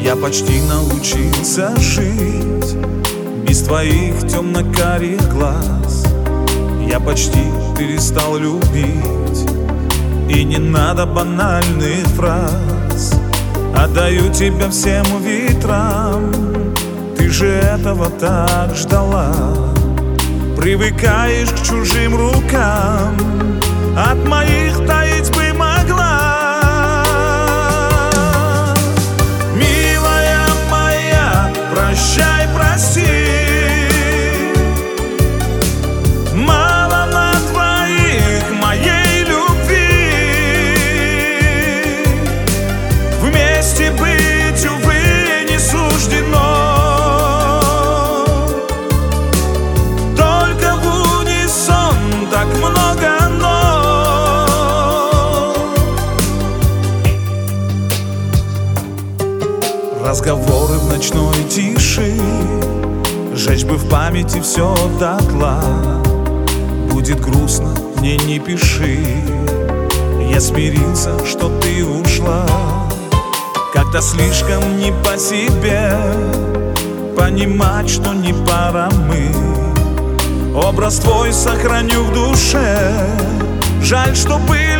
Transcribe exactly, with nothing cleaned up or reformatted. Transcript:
Я почти научился жить без твоих темно-карих глаз. Я почти перестал любить, и не надо банальных фраз. Отдаю тебя всем ветрам, ты же этого так ждала. Привыкаешь к чужим рукам, от моих таять бы могла. Милая моя, прощай, прости, мало на двоих моей любви. Вместе быть, увы, не суждено. Только в унисон так много но. Разговоры в ночной тиши, жечь бы в памяти все дотла. Будет грустно, мне не пиши, я смирился, что ты ушла. Как-то слишком не по себе понимать, что не пара мы. Образ твой сохраню в душе, жаль, что были